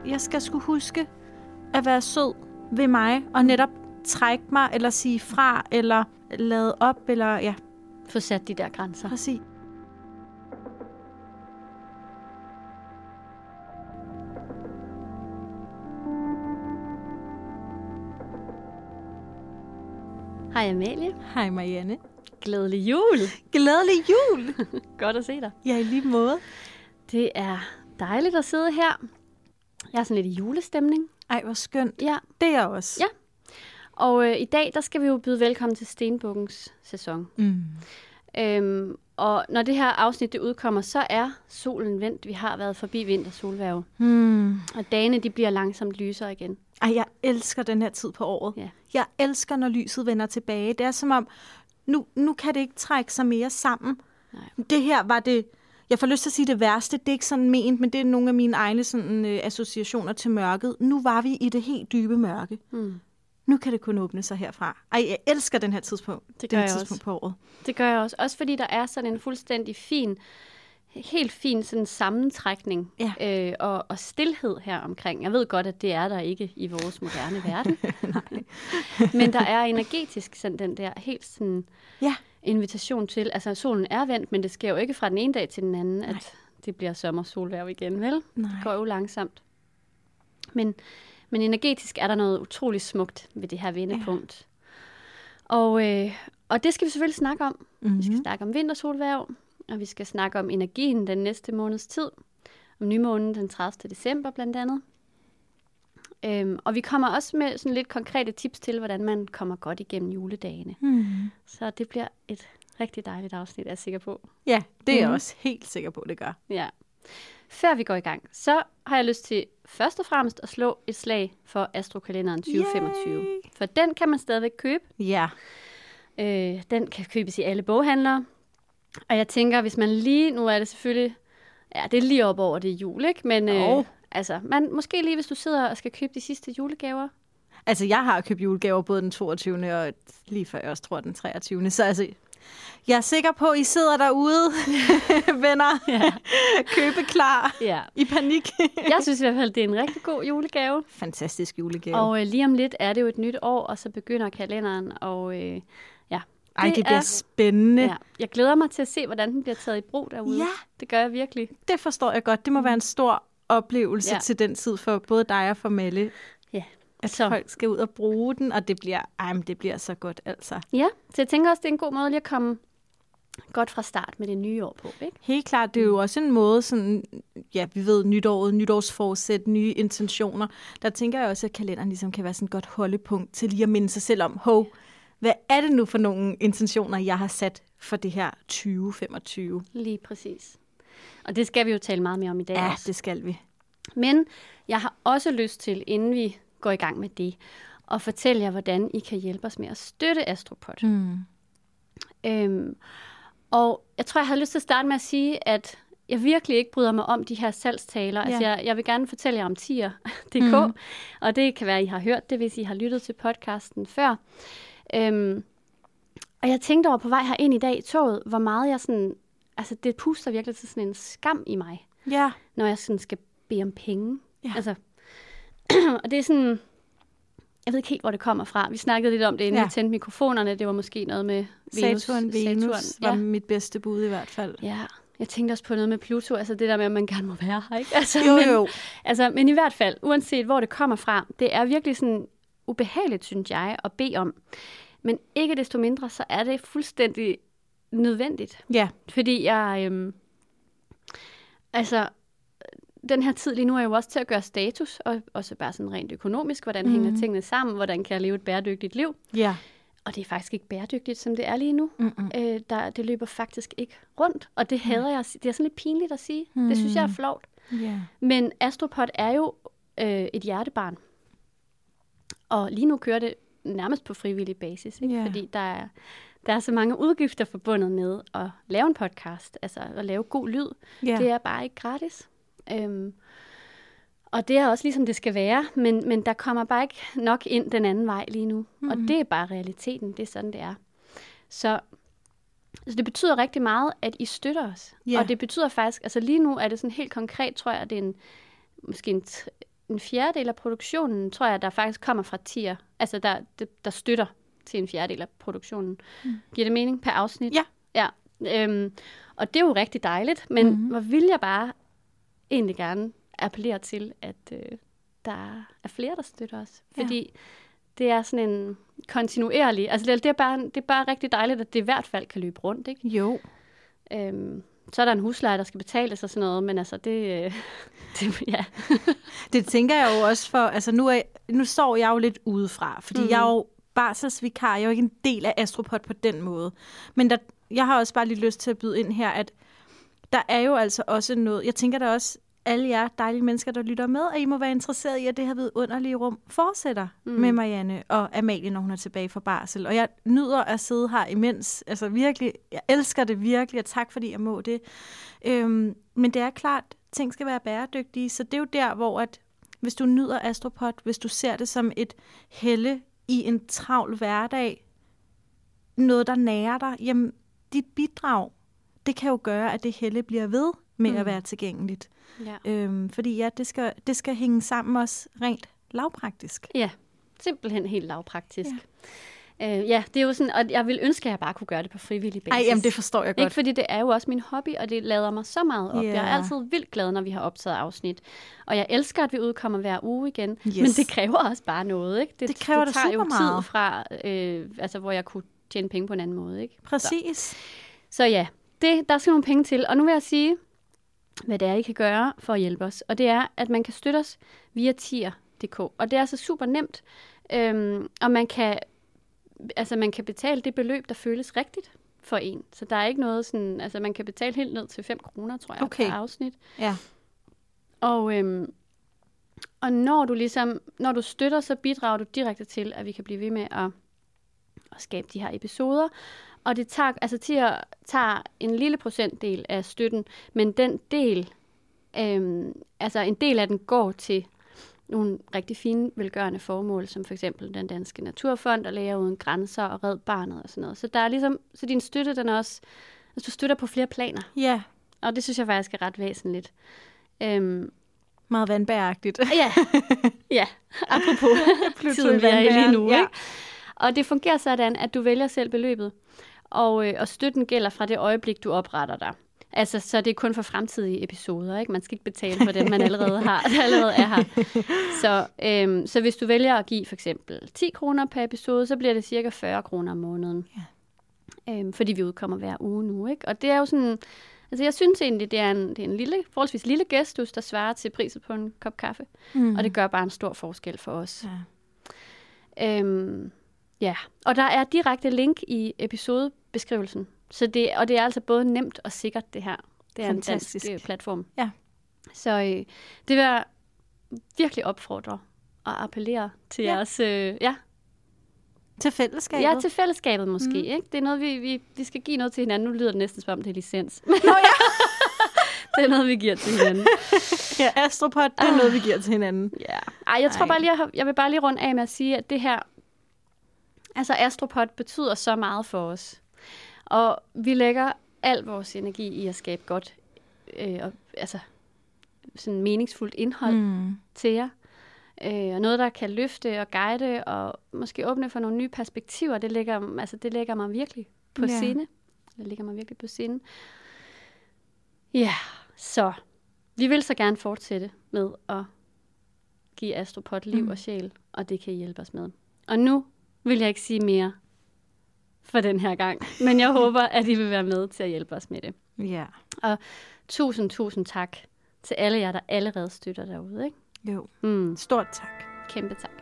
jeg skal sgu huske at være sød ved mig, og netop trække mig, eller sige fra, eller lade op, eller ja. Få sat de der grænser. Præcis. Hej Amalie. Hej Marianne. Glædelig jul. Glædelig jul. Godt at se dig. Ja, i lige måde. Det er dejligt at sidde her. Jeg er sådan lidt i julestemning. Ej, hvor skønt. Ja. Det er jeg også. Ja. Og i dag, der skal vi jo byde velkommen til Stenbukkens sæson. Og når det her afsnit det udkommer, så er solen vendt. Vi har været forbi vintersolværve. Og dagene, de bliver langsomt lysere igen. Ej, jeg elsker den her tid på året. Ja. Jeg elsker, når lyset vender tilbage. Det er som om, nu kan det ikke trække sig mere sammen. Nej. Det her var det, jeg får lyst til at sige det værste, det er ikke sådan ment, men det er nogle af mine egne sådan, associationer til mørket. Nu var vi i det helt dybe mørke. Nu kan det kun åbne sig herfra. Ej, jeg elsker den her tidspunkt, på året. Det gør jeg også. Også fordi der er sådan en fuldstændig helt fin sådan sammentrækning og stilhed her omkring. Jeg ved godt, at det er der ikke i vores moderne verden. Nej. Men der er energetisk sådan den der helt sådan invitation til. Altså solen er vendt, men det sker jo ikke fra den ene dag til den anden, at det bliver sommersolværv igen, vel? Nej. Det går jo langsomt. Men energetisk er der noget utroligt smukt ved det her vendepunkt. Ja. Og det skal vi selvfølgelig snakke om. Vi skal snakke om vintersolværv, og vi skal snakke om energien den næste måneds tid. Om nymånen den 30. december blandt andet. Og vi kommer også med sådan lidt konkrete tips til, hvordan man kommer godt igennem juledagene. Så det bliver et rigtig dejligt afsnit, er jeg sikker på. Ja, det er jeg også helt sikker på, det gør. Ja. Før vi går i gang, så har jeg lyst til først og fremmest at slå et slag for Astrokalenderen 2025. Yay! For den kan man stadigvæk købe. Ja. Den kan købes i alle boghandlere. Og jeg tænker, hvis man nu er det selvfølgelig, det er lige op over det jul, ikke? Men måske lige, hvis du sidder og skal købe de sidste julegaver. Altså, jeg har købt julegaver både den 22. og lige før jeg også tror den 23. Så altså, jeg er sikker på, at I sidder derude, venner, købe klar, i panik. Jeg synes i hvert fald, det er en rigtig god julegave. Fantastisk julegave. Og lige om lidt er det jo et nyt år, og så begynder kalenderen, og det bliver spændende. Ja. Jeg glæder mig til at se, hvordan den bliver taget i brug derude. Ja. Det gør jeg virkelig. Det forstår jeg godt. Det må være en stor oplevelse til den tid for både dig og for Melle. Ja. At folk skal ud og bruge den, og det bliver så godt, altså. Ja, så jeg tænker også, det er en god måde lige at komme godt fra start med det nye år på, ikke? Helt klart, det er jo også en måde, sådan, vi ved, nytårsforsæt, nye intentioner. Der tænker jeg også, at kalenderen ligesom kan være sådan et godt holdepunkt til lige at minde sig selv om, hvad er det nu for nogle intentioner, jeg har sat for det her 2025? Lige præcis. Og det skal vi jo tale meget mere om i dag også. Ja, det skal vi. Men jeg har også lyst til, inden vi går i gang med det, at fortælle jer, hvordan I kan hjælpe os med at støtte Astropod. Og jeg tror, jeg havde lyst til at starte med at sige, at jeg virkelig ikke bryder mig om de her salgstaler. Ja. Altså, jeg vil gerne fortælle jer om tier.dk, og det kan være, at I har hørt det, hvis I har lyttet til podcasten før. Og jeg tænkte over på vej her ind i dag i toget, hvor meget jeg sådan, altså det puster virkelig til sådan en skam i mig, når jeg sådan skal bede om penge. Ja. Altså, og det er sådan, jeg ved ikke helt, hvor det kommer fra. Vi snakkede lidt om det, inden vi tændte mikrofonerne. Det var måske noget med Venus. Saturn var mit bedste bud i hvert fald. Ja, jeg tænkte også på noget med Pluto, altså det der med, at man gerne må være her, ikke? Altså, jo. Men i hvert fald, uanset hvor det kommer fra, det er virkelig sådan ubehageligt, synes jeg, at bede om. Men ikke desto mindre, så er det fuldstændig nødvendigt. Ja. Fordi jeg, den her tid lige nu er jo også til at gøre status, og også bare sådan rent økonomisk, hvordan hænger tingene sammen, hvordan kan jeg leve et bæredygtigt liv. Ja. Og det er faktisk ikke bæredygtigt, som det er lige nu. Det løber faktisk ikke rundt, og det hader jeg. Det er sådan lidt pinligt at sige. Det synes jeg er flovt. Yeah. Men Astropod er jo et hjertebarn. Og lige nu kører det nærmest på frivillig basis, ikke? Yeah. Fordi der er så mange udgifter forbundet med at lave en podcast, altså at lave god lyd. Yeah. Det er bare ikke gratis. Og det er også ligesom det skal være, men der kommer bare ikke nok ind den anden vej lige nu. Og det er bare realiteten, det er sådan, det er. Så det betyder rigtig meget, at I støtter os. Yeah. Og det betyder faktisk, altså lige nu er det sådan helt konkret, tror jeg, at det er måske en fjerdedel af produktionen, tror jeg, der faktisk kommer fra tier. Altså, der støtter til en fjerdedel af produktionen. Giver det mening per afsnit? Ja. Og det er jo rigtig dejligt, men hvor vil jeg bare egentlig gerne appellere til, at der er flere, der støtter os. Fordi det er sådan en kontinuerlig... Altså, det er bare rigtig dejligt, at det i hvert fald kan løbe rundt, ikke? Jo. Så er der en husleje, der skal betales og sådan noget, men altså, det ja. Det tænker jeg jo også for... Altså, nu står jeg jo lidt udefra, fordi jeg er jo barselsvikar. Jeg er jo ikke en del af Astropod på den måde. Men jeg har også bare lige lyst til at byde ind her, at der er jo altså også noget... Jeg tænker da også, alle jer dejlige mennesker, der lytter med, at I må være interesseret i, at det her vidunderlige rum fortsætter med Marianne og Amalie, når hun er tilbage fra barsel. Og jeg nyder at sidde her imens. Altså virkelig, jeg elsker det virkelig, og tak fordi jeg må det. Men det er klart, at ting skal være bæredygtige, så det er jo der, hvor at, hvis du nyder Astropod, hvis du ser det som et helle i en travl hverdag, noget, der nærer dig, jamen, dit bidrag, det kan jo gøre, at det helle bliver ved med at være tilgængeligt. Ja. Fordi det skal hænge sammen også rent lavpraktisk. Ja, simpelthen helt lavpraktisk. Ja, det er jo sådan, og jeg vil ønske, at jeg bare kunne gøre det på frivillig basis. Jamen det forstår jeg godt. Ikke, fordi det er jo også min hobby, og det lader mig så meget op. Jeg er altid vildt glad, når vi har optaget afsnit. Og jeg elsker, at vi udkommer hver uge igen. Yes. Men det kræver også bare noget, ikke? Det kræver det tager jo tid fra, altså, hvor jeg kunne tjene penge på en anden måde, ikke? Præcis. Så ja, der skal nogle penge til. Og nu vil jeg sige, hvad det er, I kan gøre for at hjælpe os. Og det er, at man kan støtte os via tier.dk. Og det er altså super nemt. Og man kan betale det beløb, der føles rigtigt for en. Så der er ikke noget sådan... Altså, man kan betale helt ned til 5 kroner, tror jeg, per afsnit. Ja. Og når du støtter, så bidrager du direkte til, at vi kan blive ved med at skabe de her episoder. Og det tager en lille procentdel af støtten, men den del, en del af den går til nogle rigtig fine velgørende formål, som for eksempel den Danske Naturfond og Læger Uden Grænser og Red Barnet og sådan noget. Så der er ligesom, så din støtte, den er også, altså du støtter på flere planer. Ja. Og det synes jeg faktisk er ret væsentligt. Meget vandbæragtigt. Ja. Apropos tiden, vi er i lige nu, ikke? Og det fungerer sådan, at du vælger selv beløbet, og støtten gælder fra det øjeblik, du opretter dig. Altså, så det er kun for fremtidige episoder, ikke? Man skal ikke betale for dem, man allerede er her. Så hvis du vælger at give for eksempel 10 kroner per episode, så bliver det cirka 40 kroner om måneden. Ja. Fordi vi udkommer hver uge nu, ikke? Og det er jo sådan... Altså, jeg synes egentlig, det er en forholdsvis lille gestus, der svarer til prisen på en kop kaffe. Og det gør bare en stor forskel for os. Ja. Ja, og der er direkte link i episodebeskrivelsen. Så det er altså både nemt og sikkert, det her. Det er fantastisk. En dansk platform. Ja. Så det vil jeg virkelig opfordre og appellere til jeres... Til fællesskabet? Ja, til fællesskabet måske. Ikke? Det er noget, vi skal give noget til hinanden. Nu lyder det næsten som om, det er licens. Nå ja! Det er noget, vi giver til hinanden. Ja, Astropod, det er noget, vi giver til hinanden. Ja. Jeg tror bare lige, jeg vil bare lige runde af med at sige, at det her... Altså, Astropod betyder så meget for os. Og vi lægger al vores energi i at skabe godt, sådan meningsfuldt indhold til jer. Og noget, der kan løfte og guide og måske åbne for nogle nye perspektiver, det lægger mig virkelig på sinde. Det ligger mig virkelig på sinde. Ja, så vi vil så gerne fortsætte med at give Astropod liv og sjæl, og det kan I hjælpe os med. Og nu vil jeg ikke sige mere for den her gang, men jeg håber, at I vil være med til at hjælpe os med det. Ja. Og tusind tak til alle jer, der allerede støtter derude, ikke? Jo. Stort tak. Kæmpe tak.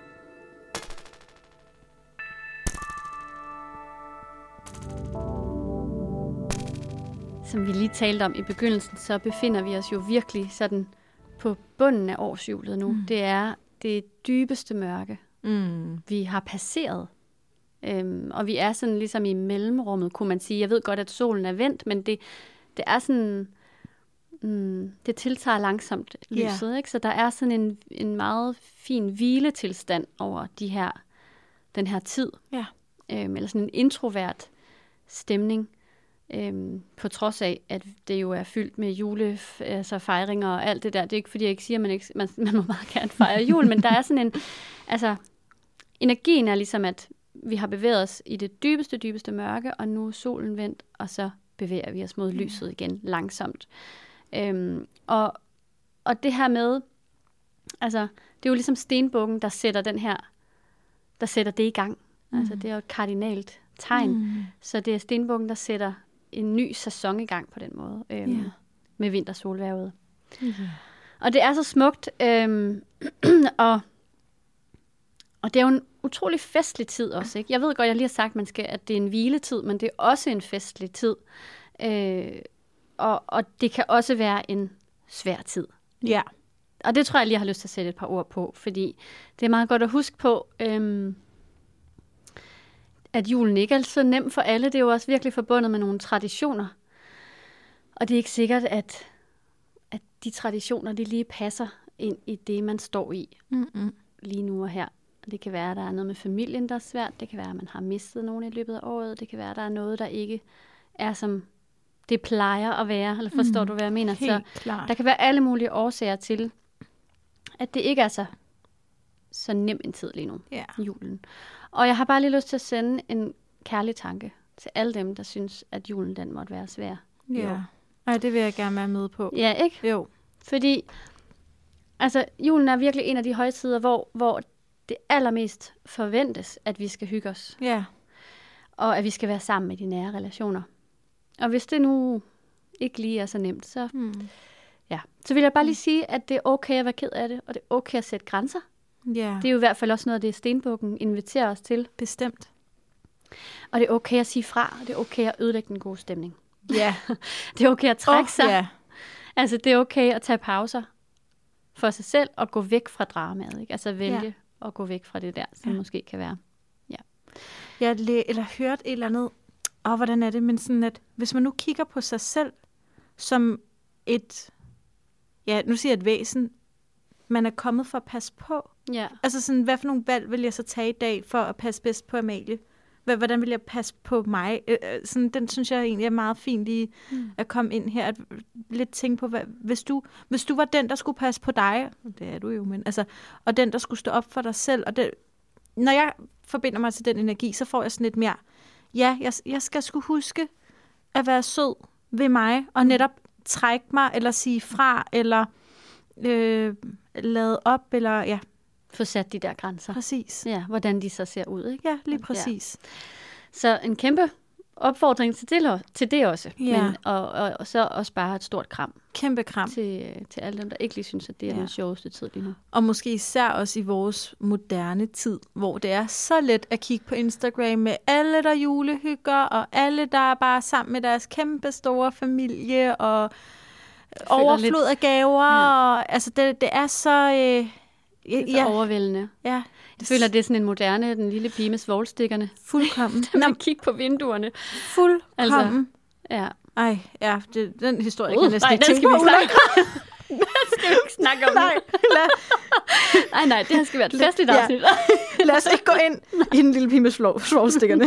Som vi lige talte om i begyndelsen, så befinder vi os jo virkelig sådan på bunden af årshjulet nu. Det er det dybeste mørke, vi har passeret. Og vi er sådan ligesom i mellemrummet, kunne man sige. Jeg ved godt, at solen er vendt, men det er sådan... det tiltager langsomt lyset, ikke? Så der er sådan en meget fin hviletilstand over den her tid. Ja. Eller sådan en introvert stemning. På trods af, at det jo er fyldt med fejringer og alt det der. Det er ikke, fordi jeg ikke siger, at man må meget gerne fejre jul, men der er sådan en... Altså, energien er ligesom, at vi har bevæget os i det dybeste mørke, og nu er solen vendt, og så bevæger vi os mod lyset igen langsomt. Og det her med... Altså, det er jo ligesom stenbukken, der sætter det i gang. Altså, det er jo et kardinalt tegn. Så det er stenbukken, der sætter en ny sæson i gang på den måde. Med vintersolværvet. Og det er så smukt. Og det er jo en utrolig festlig tid også, ikke? Jeg ved godt, jeg lige har sagt, at det er en hviletid, men det er også en festlig tid. Og det kan også være en svær tid. Ja. Og det tror jeg lige, jeg har lyst til at sætte et par ord på, fordi det er meget godt at huske på, at julen ikke er så nem for alle. Det er jo også virkelig forbundet med nogle traditioner. Og det er ikke sikkert, at de traditioner, de lige passer ind i det, man står i lige nu og her. Og det kan være, at der er noget med familien, der er svært. Det kan være, at man har mistet nogen i løbet af året. Det kan være, at der er noget, der ikke er, som det plejer at være. Eller forstår du, hvad jeg mener? Så klart. Der kan være alle mulige årsager til, at det ikke er så nem en tid lige nu, julen. Og jeg har bare lige lyst til at sende en kærlig tanke til alle dem, der synes, at julen den måtte være svær. Ja, og det vil jeg gerne være med på. Ja, ikke? Jo. Fordi altså, julen er virkelig en af de højtider, hvor det allermest forventes, at vi skal hygge os. Ja. Og at vi skal være sammen med de nære relationer. Og hvis det nu ikke lige er så nemt, så vil jeg bare lige sige, at det er okay at være ked af det, og det er okay at sætte grænser. Ja. Det er jo i hvert fald også noget af det, stenbukken inviterer os til. Bestemt. Og det er okay at sige fra, og det er okay at ødelægge den gode stemning. Ja. Det er okay at trække sig. Ja. Altså, det er okay at tage pauser for sig selv og gå væk fra dramaet. Ikke? Altså vælge at gå væk fra det der, som måske kan være. Ja. Jeg har hørt et eller andet, hvordan er det, men sådan at, hvis man nu kigger på sig selv som et, nu siger jeg et væsen, man er kommet for at passe på. Ja. Altså sådan, hvad for nogle valg vil jeg så tage i dag for at passe bedst på Amalie? Hvordan vil jeg passe på mig? Sådan, den synes jeg egentlig er meget fint lige at komme ind her. At lidt tænke på, hvis du var den, der skulle passe på dig, det er du jo, men altså, og den, der skulle stå op for dig selv, og når jeg forbinder mig til den energi, så får jeg sådan lidt mere, jeg skal sgu huske at være sød ved mig, og netop trække mig, eller sige fra, eller lade op, eller få sat de der grænser. Præcis. Ja, hvordan de så ser ud, ikke? Ja, lige præcis. Ja. Så en kæmpe opfordring til det også. Ja. Men, og så også bare et stort kram. Kæmpe kram. Til alle dem, der ikke lige synes, at det er den sjoveste tid lige nu. Og måske især også i vores moderne tid, hvor det er så let at kigge på Instagram med alle, der julehygger, og alle, der er bare sammen med deres kæmpe store familie, og overflod af gaver. Og, altså, det er så... det er så overvældende. Ja. Jeg føler, at det er sådan en moderne, den lille pige med svovlstikkerne. Fuldkommen. Da man kigger på vinduerne. Fuldkommen. Altså, ja. Ej, ja, den historie kan jeg næsten ikke tænke på. Den skal vi ikke snakke om. Nej, det her skal være et festligt afsnit. Lad os ikke gå ind i den lille pige med svovlstikkerne.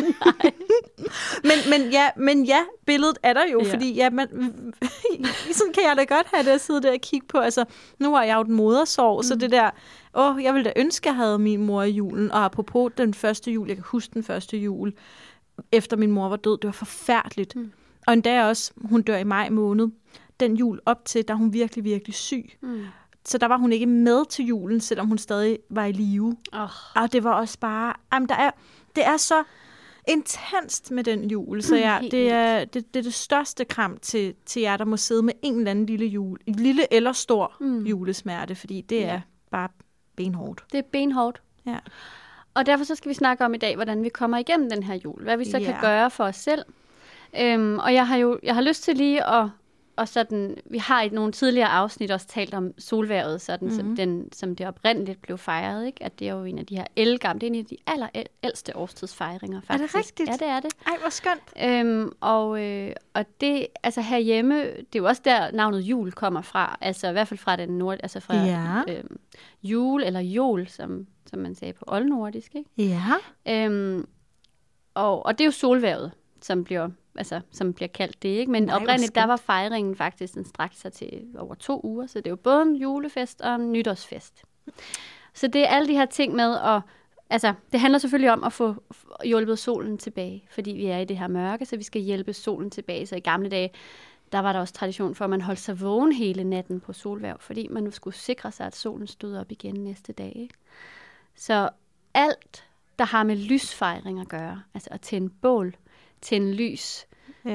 men ja, billedet er der jo, fordi sådan kan jeg da godt have det at sidde der og kigge på. Altså, nu har jeg jo den modersorg, så det der, jeg ville da ønske, at jeg havde min mor i julen, og apropos den første jul, jeg kan huske den første jul, efter min mor var død, det var forfærdeligt. Og endda også, hun dør i maj måned, den jul op til, der hun virkelig, virkelig syg. Så der var hun ikke med til julen, selvom hun stadig var i live. Og det var også bare... det er så intenst med den jul, så det er det største kram til jer, der må sidde med en eller anden lille eller stor julesmerte, fordi det er bare benhårdt. Det er benhårdt. Ja. Og derfor så skal vi snakke om i dag, hvordan vi kommer igennem den her jul. Hvad vi så kan gøre for os selv. Og jeg har lyst til lige og sådan, vi har i nogle tidligere afsnit også talt om solværvet, sådan, som det oprindeligt blev fejret, ikke? At det er jo en af de her ældgamle, det er en af de allerældste årstidsfejringer, faktisk. Er det rigtigt? Ja, det er det. Ej, hvor skønt. Og det, altså herhjemme, det er jo også der navnet jul kommer fra, altså i hvert fald fra den altså fra jul eller jol, som man sagde på oldnordisk, ikke? Ja. Og det er jo solværvet, som bliver som bliver kaldt det, ikke? Men oprindeligt, der var fejringen faktisk en strakt sig til over 2 uger, så det er jo både en julefest og en nytårsfest. Så det er alle de her ting med det handler selvfølgelig om at få hjulpet solen tilbage, fordi vi er i det her mørke, så vi skal hjælpe solen tilbage. Så i gamle dage, der var der også tradition for, at man holdt sig vågen hele natten på solhverv, fordi man nu skulle sikre sig, at solen stod op igen næste dag, ikke? Så alt, der har med lysfejring at gøre, altså at tænde bål, tænde lys,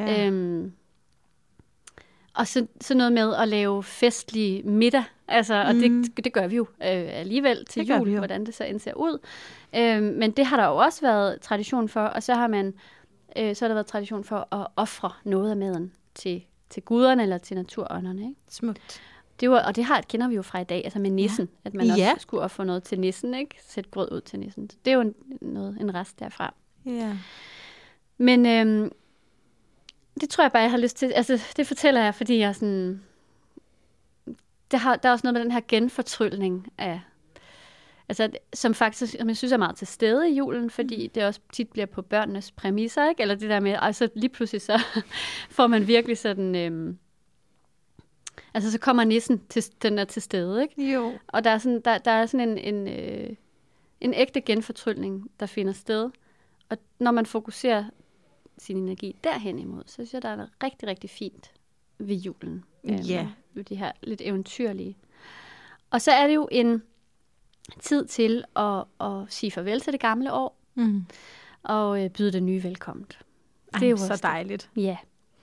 og så noget med at lave festlig middag, og det gør vi jo alligevel til jul, hvordan det så end ser ud. Men det har der jo også været tradition for, og så har der været tradition for at ofre noget af maden til guderne eller til naturånderne. Ikke? Smukt. Og det kender vi jo fra i dag, altså med nissen, at man også skulle ofre noget til nissen, ikke? Sætte grød ud til nissen. Det er jo en rest derfra. Ja. Men det tror jeg bare, jeg har lyst til. Altså, det fortæller jeg, fordi jeg sådan... Der er også noget med den her genfortryllning af... Altså, som faktisk, jeg synes er meget til stede i julen, fordi det også tit bliver på børnenes præmisser, ikke? Eller det der med, altså lige pludselig så får man virkelig sådan... så kommer nissen den er til stede, ikke? Jo. Og der er sådan en ægte genfortryllning, der finder sted. Og når man fokuserer sin energi derhen imod, så synes jeg, der er noget rigtig, rigtig fint ved julen. Ved de her lidt eventyrlige. Og så er det jo en tid til at sige farvel til det gamle år, og byde det nye velkommen. Det er jo så dejligt. Ja.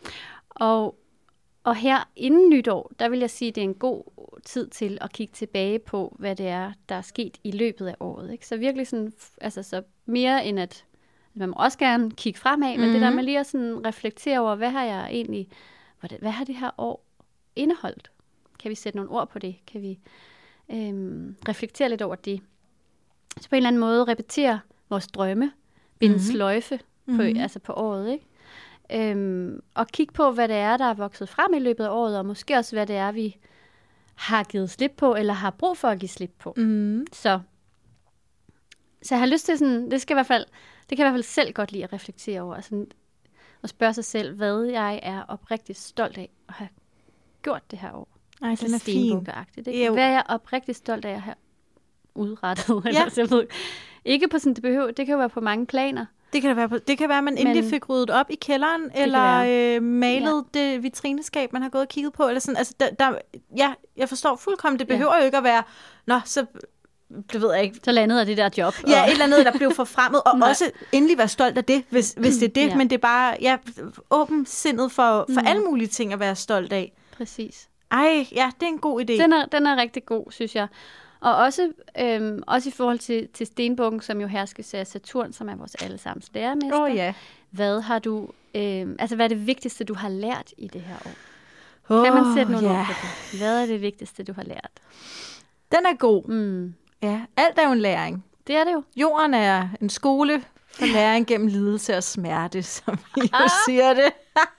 Og her inden nytår, der vil jeg sige, at det er en god tid til at kigge tilbage på, hvad det er, der er sket i løbet af året. Ikke? Så virkelig sådan, så mere end at man må også gerne kigge fremad, men det der med lige at sådan reflektere over, hvad har det her år indeholdt? Kan vi sætte nogle ord på det? Kan vi reflektere lidt over det? Så på en eller anden måde repetere vores drømme, binde sløjfe på året, ikke? Og kigge på, hvad det er, der er vokset frem i løbet af året, og måske også, hvad det er, vi har givet slip på, eller har brug for at give slip på. Så jeg har lyst til sådan, det kan jeg i hvert fald selv godt lide at reflektere over, sådan, og spørge sig selv, hvad jeg er oprigtigt stolt af at have gjort det her år. Ej, den er fin. Hvad er jeg oprigtigt stolt af at have udrettet? Eller, ikke på sådan, det kan jo være på mange planer. Det kan være, at man endelig fik ryddet op i kælderen, eller malet det vitrineskab, man har gået og kigget på. Eller sådan. Altså, jeg forstår fuldkommen, det behøver jo ikke at være, så det ved jeg ikke. Så landede af det der job. Ja, et eller andet, der blev forfremmet, og også endelig være stolt af det, hvis det er det. Men det er bare åben sindet for alle mulige ting at være stolt af. Præcis. Ej, ja, det er en god idé. Den er rigtig god, synes jeg. Og også i forhold til stenbukken, som jo herskes af Saturn, som er vores allesammens lærermester. Hvad har du, hvad er det vigtigste, du har lært i det her år? Kan man sætte nogle ord på det? Hvad er det vigtigste, du har lært? Den er god. Ja, alt er jo en læring. Det er det jo. Jorden er en skole for læring gennem lidelse og smerte, som vi jo siger det.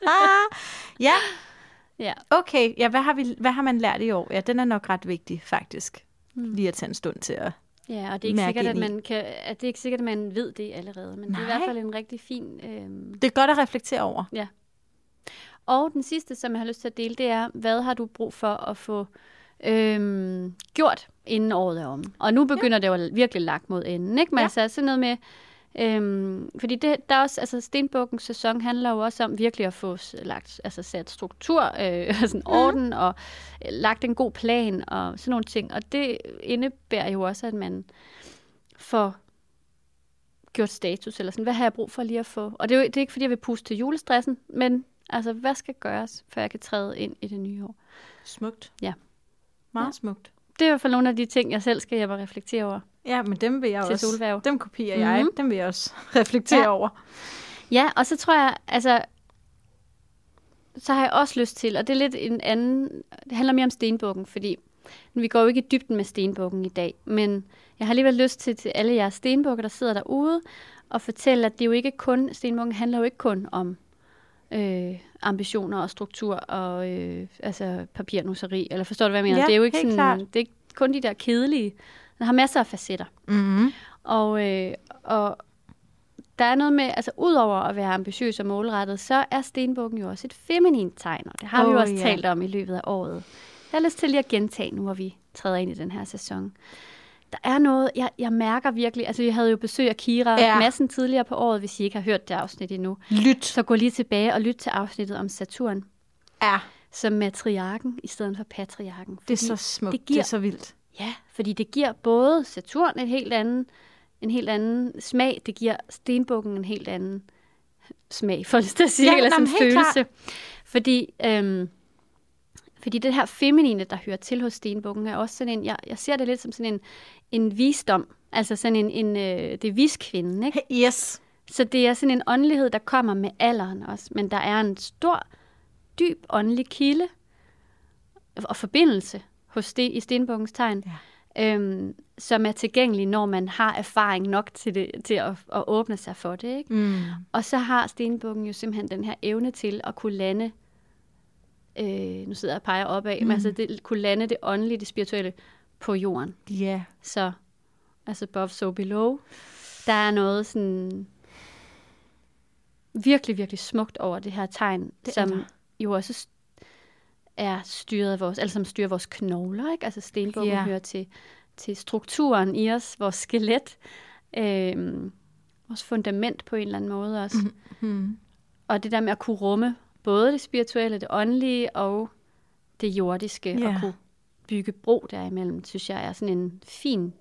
Ja. Okay, hvad har man lært i år? Ja, den er nok ret vigtig, faktisk. Lige at tage en stund til at Ja, og det er ikke sikkert, det er ikke sikkert, at man ved det allerede, men det er i hvert fald en rigtig fin... Det er godt at reflektere over. Ja. Og den sidste, som jeg har lyst til at dele, det er, hvad har du brug for at få gjort, inden året er om? Og nu begynder det jo virkelig lagt mod enden, ikke? Men altså sådan noget med... fordi der er også, altså stenbukkens sæson handler jo også om virkelig at få sat struktur, sådan orden og lagt en god plan og sådan nogle ting. Og det indebærer jo også, at man får gjort status, eller sådan, hvad har jeg brug for lige at få? Og det er ikke, fordi jeg vil puste til julestressen, men altså, hvad skal gøres, før jeg kan træde ind i det nye år? Smukt. Ja. Meget smukt. Det er i hvert fald nogle af de ting, jeg selv skal hjem og reflektere over. Ja, men dem vil jeg til også. Solhverv. Dem kopierer jeg. Dem vil jeg også reflektere over. Ja, og så tror jeg, altså, så har jeg også lyst til, og det er lidt en anden, det handler mere om stenbukken, fordi vi går jo ikke i dybden med stenbukken i dag, men jeg har alligevel lyst til alle jeres stenbukker, der sidder derude, og fortælle, at det jo ikke kun, stenbukken handler jo ikke kun om ambitioner og struktur og papirnusseri, eller forstår du, hvad jeg mener? Ja, det er jo ikke sådan, klart. det er ikke kun de der kedelige. Den har masser af facetter. Og der er noget med, altså udover at være ambitiøs og målrettet, så er stenbukken jo også et feminint tegn, og det har vi jo også talt om i løbet af året. Jeg har lyst til lige at gentage nu, hvor vi træder ind i den her sæson. Der er noget, jeg mærker virkelig, altså vi havde jo besøg af Kira Madsen tidligere på året, hvis I ikke har hørt det afsnit endnu. Lyt. Så gå lige tilbage og lyt til afsnittet om Saturn. Ja. Som matriarken i stedet for patriarken. Det er så smukt, det er så vildt. Ja, fordi det giver både Saturn en helt anden smag, det giver stenbukken en helt anden smag, for at sige, eller sådan en følelse. Klar. Fordi det her feminine, der hører til hos stenbukken, er også sådan en, jeg ser det lidt som sådan en visdom, altså sådan det er viskvinden, ikke? Yes. Så det er sådan en åndelighed, der kommer med alderen også, men der er en stor, dyb åndelig kilde og forbindelse i stenbukkens tegn, som er tilgængelig, når man har erfaring nok til at åbne sig for det. Ikke? Mm. Og så har stenbukken jo simpelthen den her evne til at kunne lande, nu sidder jeg og peger opad, men altså kunne lande det åndelige, det spirituelle på jorden. Ja. Yeah. Så, altså above, so below. Der er noget sådan virkelig, virkelig smukt over det her tegn, som jo også er styret af vores, altså som styrer vores knogler, ikke? Altså stenbukken hører til strukturen i os, vores skelet, vores fundament på en eller anden måde også. Mm-hmm. Og det der med at kunne rumme både det spirituelle, det åndelige og det jordiske, og kunne bygge bro derimellem, synes jeg er sådan en fin,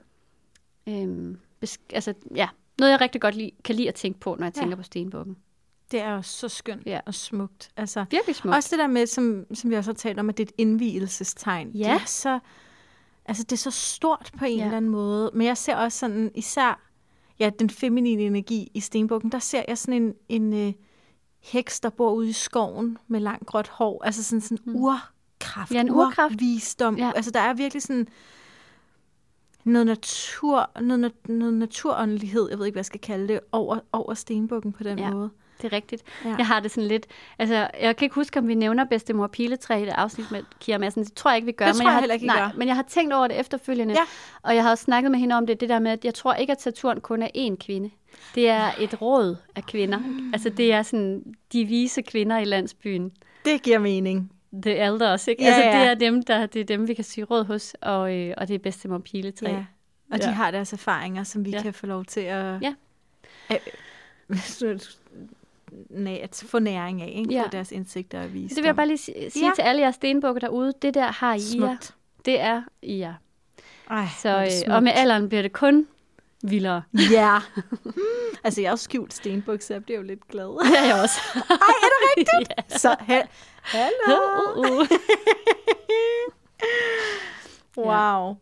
noget jeg rigtig godt kan lide at tænke på, når jeg tænker på stenbukken. Det er jo så skønt og smukt. Altså, virkelig smukt. Også det der med, som vi også har talt om, at det er et indvielsestegn. Ja. Det er så stort på en eller anden måde. Men jeg ser også sådan, især den feminine energi i stenbukken, der ser jeg sådan en heks, der bor ude i skoven med langt gråt hår. Altså sådan urkraft, urkraft. Visdom. Ja. Altså der er virkelig sådan noget naturåndelighed, jeg ved ikke, hvad jeg skal kalde det, over stenbukken på den måde. Det er rigtigt. Ja. Jeg har det sådan lidt, altså jeg kan ikke huske, om vi nævner bedstemor Piletræ i det afsnit med Kira Madsen. Det tror jeg ikke, vi gør. Det tror jeg heller ikke, vi gør. Men jeg har tænkt over det efterfølgende, og jeg har også snakket med hende om det der med, at jeg tror ikke, at Saturn kun er én kvinde. Det er et råd af kvinder. Altså det er sådan de vise kvinder i landsbyen. Det giver mening. The elders, ikke? Altså det er dem, vi kan sige råd hos, og det er bedstemor Piletræ. Ja. Og de har deres erfaringer, som vi kan få lov til at få næring af, ikke? Få deres indsigter og vise. Det vil jeg bare lige sige til alle jer stenbukke derude, det der har I jer. Det er I jer. Så, og med alderen bliver det kun vildere. Ja. Altså, jeg er jo skjult stenbuk, så jeg bliver jo lidt glad. Det er jeg også. Ej, er det rigtigt? Ja. Så, hallo. Wow.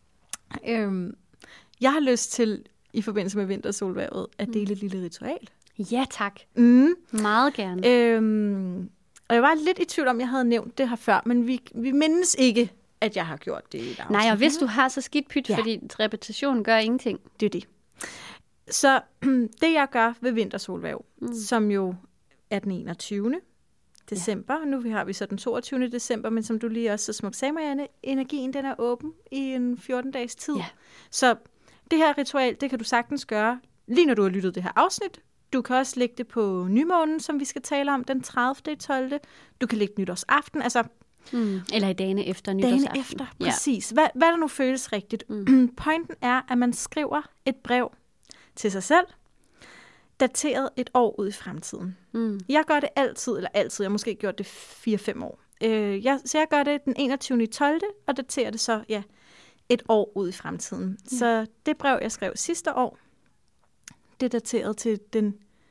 Jeg har lyst til, i forbindelse med vintersolhvervet, at dele et lille ritual. Ja, tak. Meget gerne. Og jeg var lidt i tvivl om, jeg havde nævnt det her før, men vi mindes ikke, at jeg har gjort det i dag. Nej, og hvis du har så skidt pyt, fordi repetitionen gør ingenting. Det er det. Så det, jeg gør ved vintersolhverv, som jo er den 21. december, nu har vi så den 22. december, men som du lige også så smukt sagde, Marianne, energien den er åben i en 14-dages tid. Ja. Så det her ritual, det kan du sagtens gøre, lige når du har lyttet det her afsnit. Du kan også lægge det på nymånen, som vi skal tale om, den 30.12. Du kan lægge nytårsaften, altså... Eller i dagene efter nytårsaften. Dagene efter, præcis. Hvad der nu føles rigtigt. Pointen er, at man skriver et brev til sig selv, dateret et år ud i fremtiden. Jeg gør det altid, jeg har måske gjort det 4-5 år. Så jeg gør det den 21.12. og daterer det så, et år ud i fremtiden. Så det brev, jeg skrev sidste år, det er dateret til den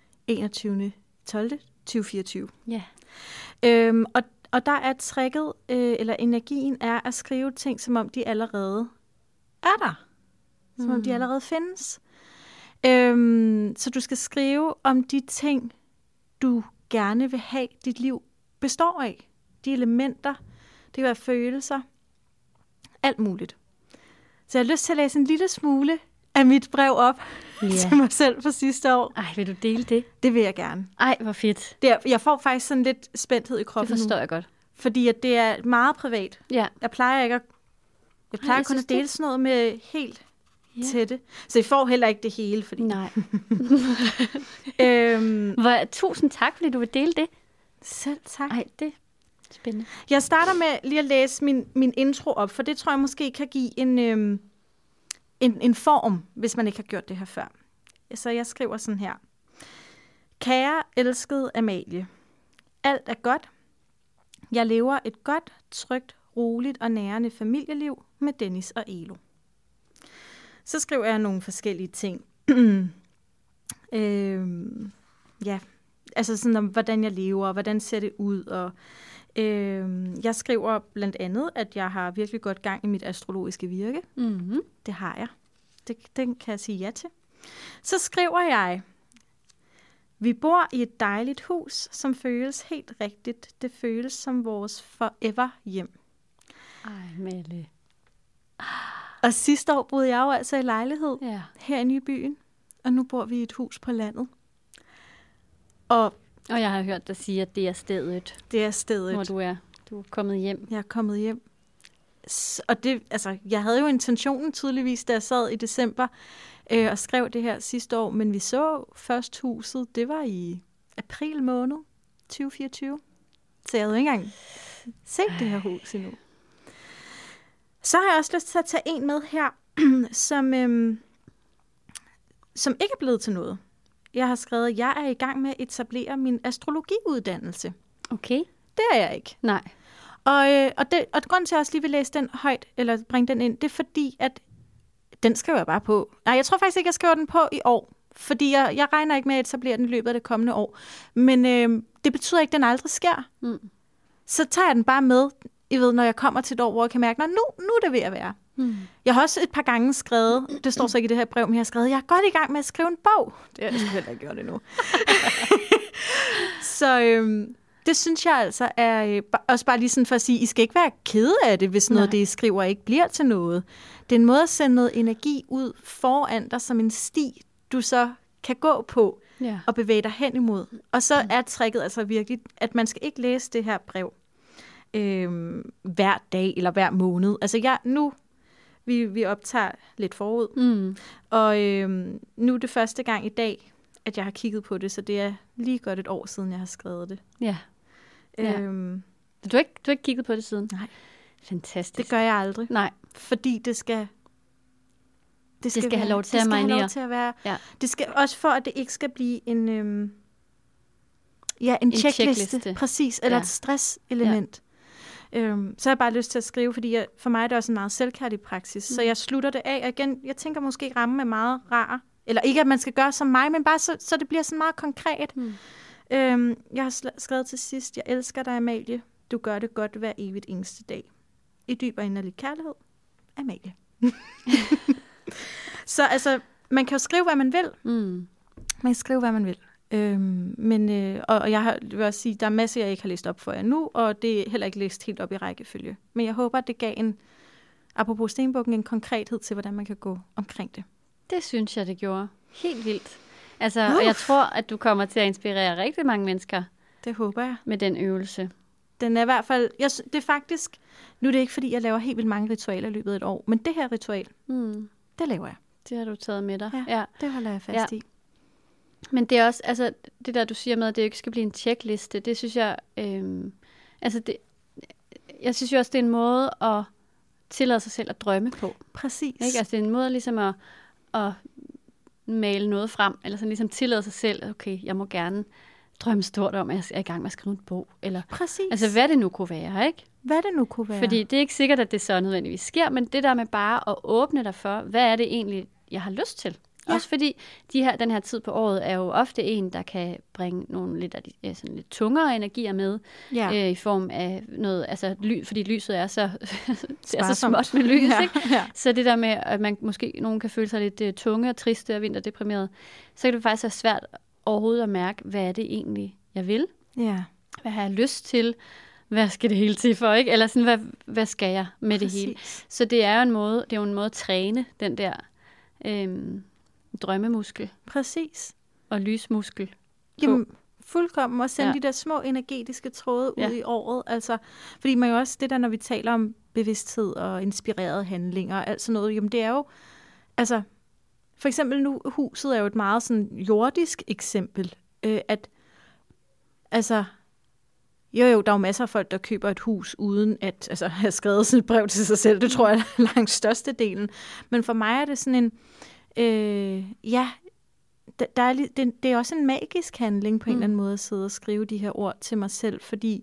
21.12.2024. Ja. Og der er tricket, eller energien er at skrive ting, som om de allerede er der. Som om de allerede findes. Så du skal skrive om de ting, du gerne vil have, dit liv består af. De elementer, det kan være følelser, alt muligt. Så jeg har lyst til at læse en lille smule af mit brev op til mig selv for sidste år. Ej, vil du dele det? Det vil jeg gerne. Ej, hvor fedt. Jeg får faktisk sådan lidt spændthed i kroppen nu. Det forstår jeg godt. Fordi at det er meget privat. Ja. Jeg plejer kun at dele sådan noget med helt tætte. Så I får heller ikke det hele. Fordi... Nej. Tusind tak, fordi du vil dele det. Selv tak. Ej, det er spændende. Jeg starter med lige at læse min intro op, for det tror jeg måske kan give en form, hvis man ikke har gjort det her før. Så jeg skriver sådan her. Kære, elskede Amalie. Alt er godt. Jeg lever et godt, trygt, roligt og nærende familieliv med Dennis og Elo. Så skriver jeg nogle forskellige ting. Ja, altså sådan om, hvordan jeg lever, hvordan ser det ud. Og, jeg skriver blandt andet, at jeg har virkelig godt gang i mit astrologiske virke. Mm-hmm. Det har jeg. Den kan jeg sige ja til. Så skriver jeg, vi bor i et dejligt hus, som føles helt rigtigt. Det føles som vores forever hjem. Ej, Melle. Og sidste år boede jeg jo altså i lejlighed herinde i byen. Og nu bor vi i et hus på landet. Og jeg har hørt dig sige, at det er stedet. Det er stedet. Hvor du er kommet hjem. Jeg er kommet hjem. Og det, altså, jeg havde jo intentionen tydeligvis, da jeg sad i december og skrev det her sidste år. Men vi så først huset, det var i april måned 2024. Så jeg havde ikke engang set det her hus endnu. Så har jeg også lyst til at tage en med her, som ikke er blevet til noget. Jeg har skrevet, at jeg er i gang med at etablere min astrologiuddannelse. Okay. Det er jeg ikke. Nej. Og grunden til, at jeg også lige vil læse den højt, eller bringe den ind, det er fordi, at den skriver jeg bare på. Nej, jeg tror faktisk ikke, jeg skriver den på i år. Fordi jeg regner ikke med at etablere den i løbet af det kommende år. Men det betyder ikke, at den aldrig sker. Mm. Så tager jeg den bare med, når jeg kommer til et år, hvor jeg kan mærke, at nu er det ved at være. Mm. Jeg har også et par gange skrevet, det står så ikke i det her brev, men jeg har skrevet, jeg er godt i gang med at skrive en bog. Det har jeg sgu heller ikke gjort endnu. Så det synes jeg altså er også bare lige sådan for at sige, I skal ikke være kede af det, hvis noget det I skriver ikke bliver til noget. Det er en måde at sende noget energi ud foran dig som en sti, du så kan gå på og bevæge dig hen imod. Og så er tricket altså virkelig, at man skal ikke læse det her brev hver dag eller hver måned. Altså vi optager lidt forud, og nu er det første gang i dag, at jeg har kigget på det, så det er lige godt et år siden, jeg har skrevet det. Ja. Du har ikke kigget på det siden? Nej. Fantastisk. Det gør jeg aldrig. Nej. Fordi det skal have lov til at marinere. Det skal have lov til at være. Ja. Det skal også for, at det ikke skal blive en checkliste. Præcis, eller et stresselement. Så har jeg bare lyst til at skrive, fordi for mig er det også en meget selvkærlig praksis. Så jeg slutter det af, og igen, jeg tænker måske rammen er meget rar. Eller ikke, at man skal gøre som mig, men bare så det bliver sådan meget konkret. Jeg har skrevet til sidst, jeg elsker dig, Amalie. Du gør det godt hver evigt eneste dag. I dyb og inderlig kærlighed, Amalie. Så altså, man kan jo skrive, hvad man vil. Man kan skrive, hvad man vil. Og jeg vil også sige, der er masser, jeg ikke har læst op for jer nu, og det er heller ikke læst helt op i rækkefølge. Men jeg håber, at det gav apropos Stenbukken, en konkrethed til, hvordan man kan gå omkring det. Det synes jeg, det gjorde. Helt vildt. Altså, og jeg tror, at du kommer til at inspirere rigtig mange mennesker. Det håber jeg. Med den øvelse. Den er i hvert fald, det er faktisk, nu er det ikke, fordi jeg laver helt vildt mange ritualer i løbet af et år, men det her ritual, det laver jeg. Det har du taget med dig. Ja. Det holder jeg fast i. Men det er også, altså det der, du siger med, at det ikke skal blive en checkliste, det synes jeg, jeg synes jo også, det er en måde at tillade sig selv at drømme på. Præcis. Ikke? Altså det er en måde ligesom at male noget frem, eller sådan ligesom tillade sig selv, okay, jeg må gerne drømme stort om, at jeg er i gang med at skrive en bog. Eller, præcis. Altså hvad det nu kunne være, ikke? Hvad det nu kunne være. Fordi det er ikke sikkert, at det så nødvendigvis sker, men det der med bare at åbne dig for, hvad er det egentlig, jeg har lyst til? Ja. Også fordi den her tid på året er jo ofte en, der kan bringe nogle lidt tungere energier med, i form af noget, altså fordi lyset er så, det er så småt med lys, ikke? Ja. Så det der med, at man måske nogen kan føle sig lidt tunge og triste og vinterdeprimeret, så kan det faktisk være svært overhovedet at mærke, hvad er det egentlig, jeg vil? Ja. Hvad har jeg lyst til? Hvad skal det hele til for, ikke? Eller sådan, hvad skal jeg med det hele? Så det er jo en måde at træne den der drømmemuskel. Præcis. Og lysmuskel. Jamen, fuldkommen. Og sende de der små energetiske tråde ud i året. Altså, fordi man jo også, det der, når vi taler om bevidsthed og inspirerede handlinger og alt sådan noget, jamen det er jo altså, for eksempel nu, huset er jo et meget sådan jordisk eksempel, at, altså, jo, der er jo masser af folk, der køber et hus, uden at have skrevet sådan et brev til sig selv. Det tror jeg er langt størstedelen. Men for mig er det sådan en, det er også en magisk handling på en eller anden måde, at sidde og skrive de her ord til mig selv, fordi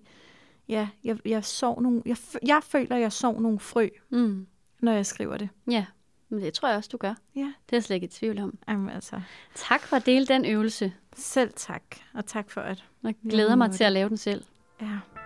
jeg føler, jeg sår nogle frø, når jeg skriver det. Ja, men det tror jeg også, du gør. Ja. Det er jeg slet ikke i tvivl om. Jamen, altså. Tak for at dele den øvelse. Selv tak, og tak for at... Jeg glæder mig til at lave den selv. Ja.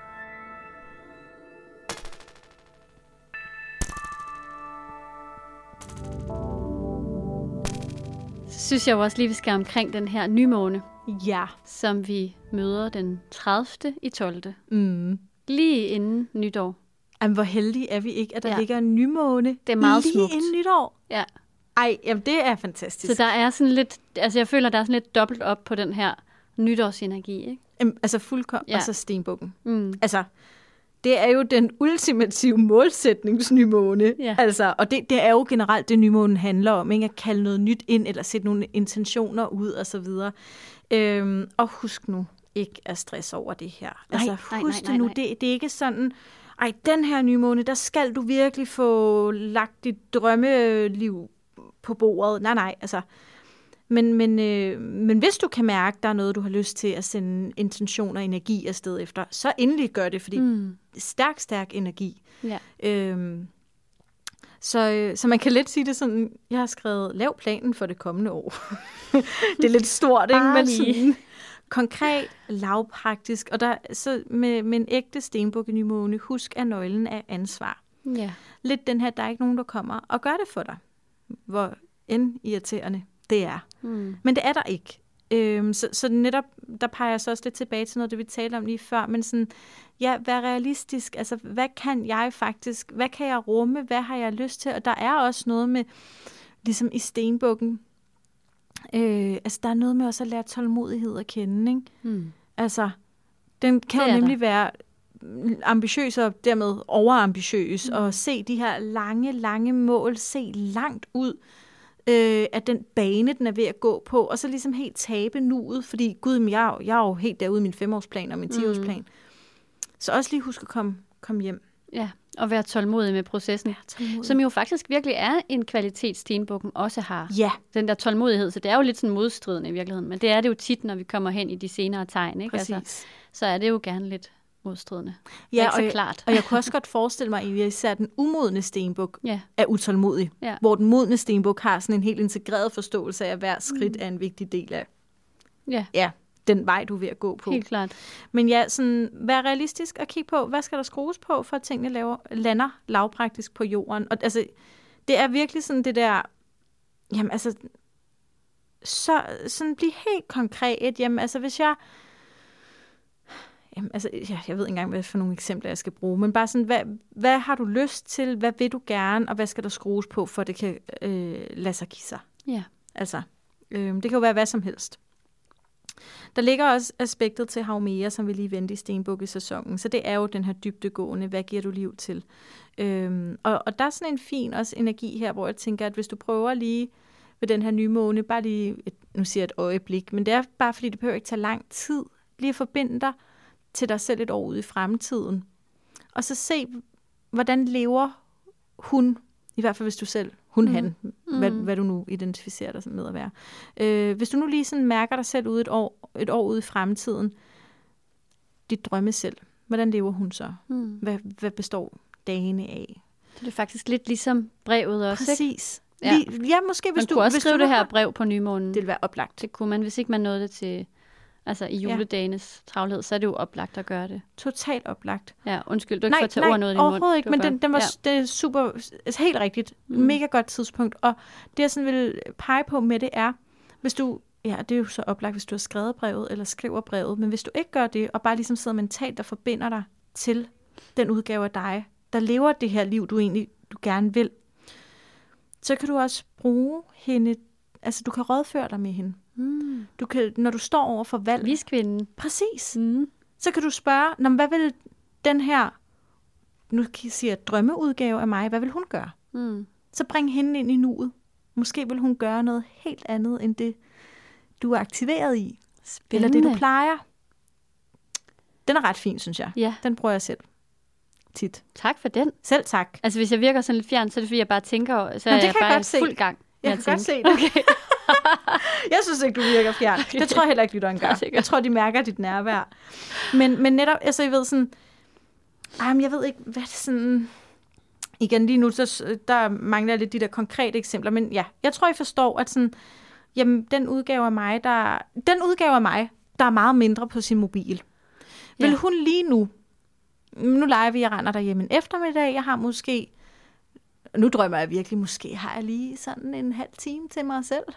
Så synes jeg jo også lige, vi skal omkring den her nymåne. Ja. Som vi møder den 30. i 12. Lige inden nytår. Jamen, hvor heldige er vi ikke, at der ligger en nymåne det er meget lige smukt. Inden nytår. Ja. Ej, jamen, det er fantastisk. Så der er sådan lidt, altså jeg føler, der er sådan lidt dobbelt op på den her nytårsenergi, ikke? Altså fuldkommen, og så stenbukken. Altså, det er jo den ultimative målsætningsnymåne. Ja. Altså, og det er jo generelt det, nymånen handler om, ikke? At kalde noget nyt ind, eller sætte nogle intentioner ud, og så videre. Og husk nu ikke at stresse over det her. Altså, husk det nu, det er ikke sådan, ej, den her nymåne, der skal du virkelig få lagt dit drømmeliv på bordet. Nej, altså. Men hvis du kan mærke, der er noget, du har lyst til at sende intention og energi afsted efter, så endelig gør det, fordi stærk energi. Ja. Så man kan lidt sige det sådan, jeg har skrevet, lav planen for det kommende år. Det er lidt stort, ikke? Men sådan konkret, lavpraktisk, og der, så med en ægte stenbukkenymåne, husk at nøglen er ansvar. Ja. Lidt den her, der er ikke nogen, der kommer og gør det for dig. Hvor end irriterende det er. Men det er der ikke. Så netop, der peger jeg så også lidt tilbage til noget, det vi talte om lige før, men sådan, ja, vær realistisk. Altså, hvad kan jeg faktisk, hvad kan jeg rumme, hvad har jeg lyst til? Og der er også noget med, ligesom i stenbukken, altså der er noget med også at lære tålmodighed at kende, ikke? Altså, den kan jo nemlig være ambitiøs og dermed overambitiøs, og se de her lange mål, se langt ud, at den bane, den er ved at gå på, og så ligesom helt tabe nuet, fordi gud, jeg er jo helt derude i min 5-årsplan og min 10-årsplan. Så også lige husk at komme hjem. Ja, og være tålmodig med processen, som jo faktisk virkelig er en kvalitet, stenbukken også har. Ja. Den der tålmodighed, så det er jo lidt sådan modstridende i virkeligheden, men det er det jo tit, når vi kommer hen i de senere tegn, ikke? Præcis. Altså, så er det jo gerne lidt modstridende. Ja, og, klart. Og jeg kunne også godt forestille mig, at især den umodne stenbuk er utålmodig, hvor den modne stenbuk har sådan en helt integreret forståelse af, at hver skridt er en vigtig del af den vej, du er ved at gå på. Helt klart. Men ja, sådan, vær realistisk og kig på, hvad skal der skrues på, for at tingene lander lavpraktisk på jorden. Og altså, det er virkelig sådan det der, jamen altså, så sådan bliv helt konkret. Jamen altså, hvis jeg ved ikke engang, hvad for nogle eksempler jeg skal bruge, men bare sådan, hvad har du lyst til, hvad vil du gerne, og hvad skal der skrues på, for det kan lade sig give sig. Ja. Altså, det kan jo være hvad som helst. Der ligger også aspektet til Haumea, som vi lige vendte i stenbukkesæsonen, så det er jo den her dybdegående, hvad giver du liv til? Og der er sådan en fin også energi her, hvor jeg tænker, at hvis du prøver lige ved den her nymåne, bare lige, nu siger jeg et øjeblik, men det er bare fordi, det behøver ikke tage lang tid, lige at forbinde dig til dig selv et år ude i fremtiden. Og så se, hvordan lever hun, i hvert fald hvis du selv, han, hvad du nu identificerer dig med at være. Hvis du nu lige sådan mærker dig selv ude et år ude i fremtiden, dit drømme selv, hvordan lever hun så? Hvad består dagene af? Det er faktisk lidt ligesom brevet også, præcis. Ikke? Ja, måske hvis man kunne også skrive det her brev på nymånen. Det vil være oplagt. Det kunne man, hvis ikke man nåede det til... Altså i juledagenes travlhed, så er det jo oplagt at gøre det. Totalt oplagt. Ja, undskyld, du ikke får tage ord noget i din mund. Nej, overhovedet ikke, men det er super, altså helt rigtigt, mega godt tidspunkt. Og det jeg sådan vil pege på med det er, hvis du, det er jo så oplagt, hvis du har skrevet brevet eller skriver brevet, men hvis du ikke gør det, og bare ligesom sidder mentalt og forbinder dig til den udgave af dig, der lever det her liv, du gerne vil, så kan du også bruge hende, altså du kan rådføre dig med hende. Du kan, når du står over for valg. Viskvinden. Præcis. Så kan du spørge, hvad vil den her, nu kan jeg sige, drømmeudgave af mig, hvad vil hun gøre? Så bring hende ind i nuet. Måske vil hun gøre noget helt andet, end det, du er aktiveret i. Spændende. Eller det, du plejer. Den er ret fin, synes jeg. Ja. Den bruger jeg selv tit. Tak for den. Selv tak. Altså, hvis jeg virker sådan lidt fjern, så er det fordi, jeg bare tænker, så er jeg bare i fuld gang. Jeg kan godt se det. Okay. Jeg synes ikke, du virker fjern. Okay. Det tror jeg heller ikke, lytteren gør. Jeg tror, de mærker dit nærvær. Men netop, altså, jeg ved sådan... jeg ved ikke, hvad det sådan... Igen, lige nu, så, der mangler lidt de der konkrete eksempler. Men ja, jeg tror, I forstår, at sådan... Jamen, den udgave af mig, der er meget mindre på sin mobil. Ja. Vil hun lige nu... Nu leger vi, jeg render derhjemme en eftermiddag. Jeg har måske... Nu drømmer jeg virkelig, måske har jeg lige sådan en halv time til mig selv.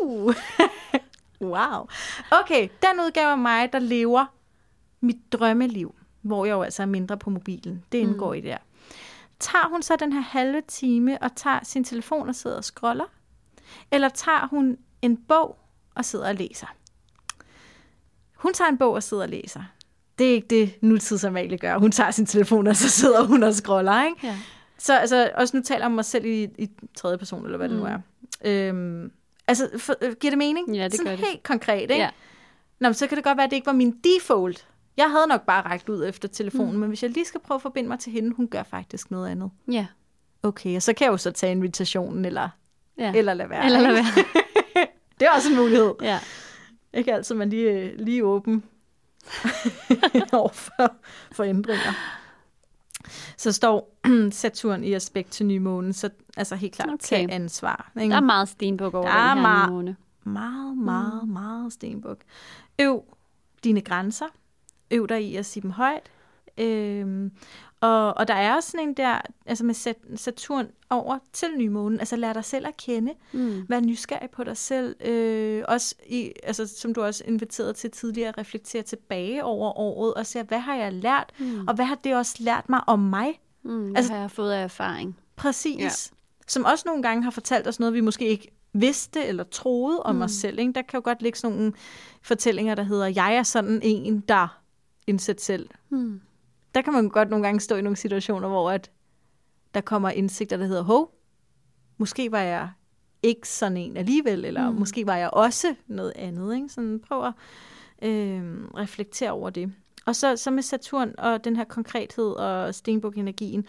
Wow. Okay, den udgave af mig, der lever mit drømmeliv, hvor jeg jo altså er mindre på mobilen. Det indgår i det her. Tager hun så den her halve time og tager sin telefon og sidder og scroller? Eller tager hun en bog og sidder og læser? Hun tager en bog og sidder og læser. Det er ikke det, nutidsamalie gør. Hun tager sin telefon, og så sidder hun og scroller, ikke? Ja. Så altså, også nu taler jeg om mig selv i tredje person, eller hvad det nu er. Giver det mening? Ja, det sådan gør det. Helt konkret, ikke? Ja. Nå, så kan det godt være, at det ikke var min default. Jeg havde nok bare rækket ud efter telefonen, men hvis jeg lige skal prøve at forbinde mig til hende, hun gør faktisk noget andet. Ja. Okay, og så kan jeg jo så tage invitationen, eller lade være. Eller lade være. Det er også en mulighed. Ja. Ikke altid man lige åben over for ændringer. Så står Saturn i aspekt til nymånen, så altså helt klart tage ansvar. Ikke? Der er meget stenbuk over den her nymåne. Meget stenbuk. Øv dine grænser. Øv dig i at sige dem højt. Og der er også sådan en der, altså med Saturn over til nymånen, altså lær dig selv at kende, vær nysgerrig på dig selv, også altså, som du også inviterede til tidligere, reflektere tilbage over året, og se, hvad har jeg lært, og hvad har det også lært mig om mig? Hvad har jeg fået af erfaring? Præcis. Ja. Som også nogle gange har fortalt os noget, vi måske ikke vidste eller troede om os selv. Ikke? Der kan jo godt ligge sådan nogle fortællinger, der hedder, jeg er sådan en, der indsæt selv. Der kan man godt nogle gange stå i nogle situationer, hvor at der kommer indsigter, der hedder, måske var jeg ikke sådan en alligevel, eller måske var jeg også noget andet. Ikke? Sådan, prøv at reflektere over det. Og så med Saturn og den her konkrethed og stenbuk-energien,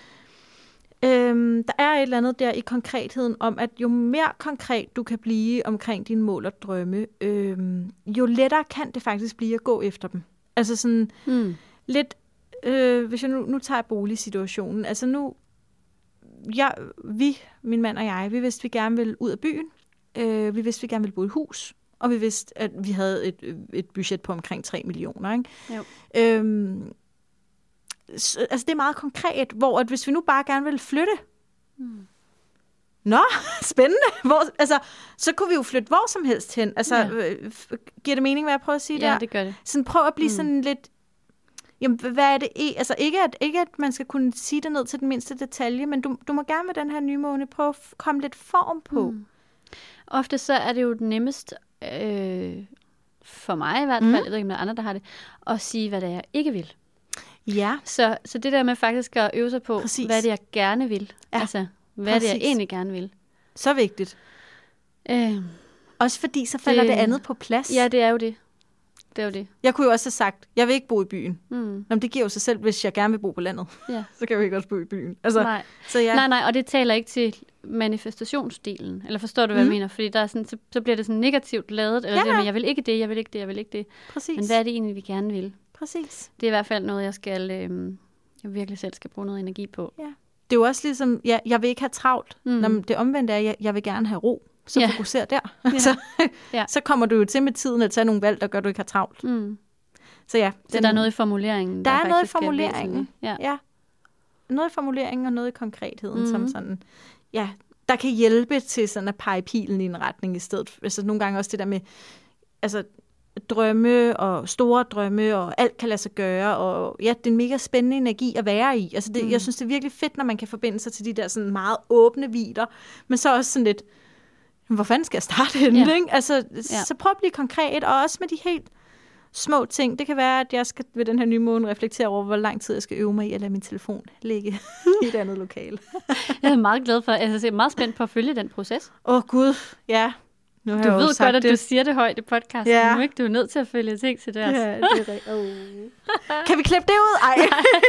der er et eller andet der i konkretheden om, at jo mere konkret du kan blive omkring dine mål og drømme, jo lettere kan det faktisk blive at gå efter dem. Altså sådan lidt, hvis jeg nu tager boligsituationen, altså nu, min mand og jeg, vi vidste, at vi gerne ville ud af byen, vi vidste, at vi gerne ville bo i hus, og vi vidste, at vi havde et budget på omkring 3 millioner, ikke? Jo. Altså det er meget konkret, hvor at hvis vi nu bare gerne vil flytte, nå, spændende, så kunne vi jo flytte hvor som helst hen. Altså, giver det mening, hvad jeg prøver at sige der? Ja, det gør det. Sådan prøv at blive sådan lidt, jamen, hvad er det? Altså ikke at man skal kunne sige det ned til den mindste detalje, men du må gerne med den her nymåne prøve at komme lidt form på. Ofte så er det jo nemmest, for mig i hvert fald, jeg ved ikke om der er andre, der har det, at sige, hvad det er, jeg ikke vil. Ja. Så det der med faktisk at øve sig på, hvad det jeg gerne vil. Ja. Altså, hvad det jeg egentlig gerne vil. Så vigtigt. Også fordi, så falder det andet på plads. Ja, det er jo det. Det er jo det. Jeg kunne jo også have sagt, jeg vil ikke bo i byen. Jamen, det giver jo sig selv, hvis jeg gerne vil bo på landet. Ja. Så kan jeg jo ikke også bo i byen. Altså, nej. Så nej, og det taler ikke til manifestationsdelen. Eller forstår du, hvad jeg mener? Fordi der er sådan, så bliver det sådan negativt ladet. Eller det, men jeg vil ikke det, jeg vil ikke det, jeg vil ikke det. Præcis. Men hvad er det egentlig, vi gerne vil? Præcis. Det er i hvert fald noget, jeg virkelig selv skal bruge noget energi på. Ja. Det er jo også ligesom, jeg vil ikke have travlt. Det omvendte er, jeg vil gerne have ro. Så fokuser der. Så kommer du jo til med tiden at tage nogle valg, der gør, du ikke har travlt. Så ja. Så der er noget i formuleringen. Der er noget i formuleringen. Ja. Noget i formuleringen og noget i konkretheden, som sådan, der kan hjælpe til sådan at pege pilen i en retning i stedet. Altså nogle gange også det der med, altså drømme og store drømme, og alt kan lade sig gøre, og det er en mega spændende energi at være i. Altså jeg synes, det er virkelig fedt, når man kan forbinde sig til de der sådan meget åbne vidder, men så også sådan lidt, hvor fanden skal jeg starte henne? Ikke? Altså, så prøv at blive konkret, og også med de helt små ting. Det kan være, at jeg skal ved den her nye måned reflektere over, hvor lang tid jeg skal øve mig i at lade min telefon ligge i et andet lokale. Jeg er meget glad for, jeg er meget spændt på at følge den proces. Gud, ja. Du ved godt, at du siger det højt i podcasten nu, ikke? Du er nødt til at følge ting til deres. Ja, det er rigtigt. Kan vi klippe det ud? Ej.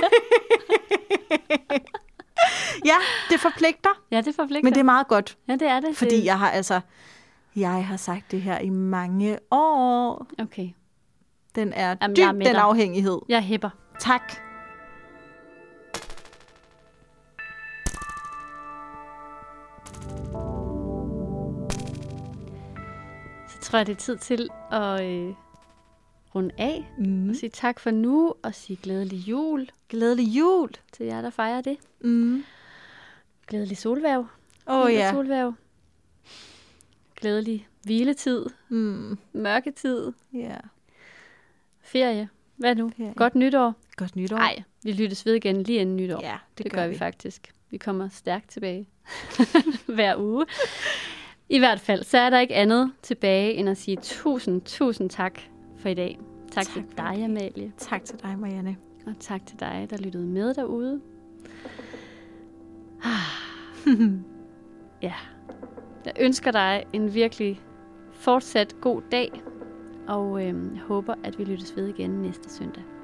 Ja, det forpligter. Ja, det forpligter. Men det er meget godt. Ja, det er det. Fordi jeg har sagt det her i mange år. Okay. Den er dyb, den afhængighed. Jeg hæpper. Tak. Så tror jeg, det er tid til at runde af. Og sige tak for nu, og sige glædelig jul. Glædelig jul. Til jer, der fejrer det. Glædelig solværv. Ja. Solværv. Glædelig hviletid. Mørketid. Ja. Ferie. Hvad nu? Ferie. Godt nytår. Godt nytår. Nej, vi lyttes ved igen lige inden nytår. Ja, det gør vi faktisk. Vi kommer stærkt tilbage hver uge. I hvert fald, så er der ikke andet tilbage, end at sige tusind tak for i dag. Tak til dig, Amalie. Tak til dig, Marianne. Og tak til dig, der lyttede med derude. Ja. Jeg ønsker dig en virkelig fortsat god dag, og håber, at vi lyttes ved igen næste søndag.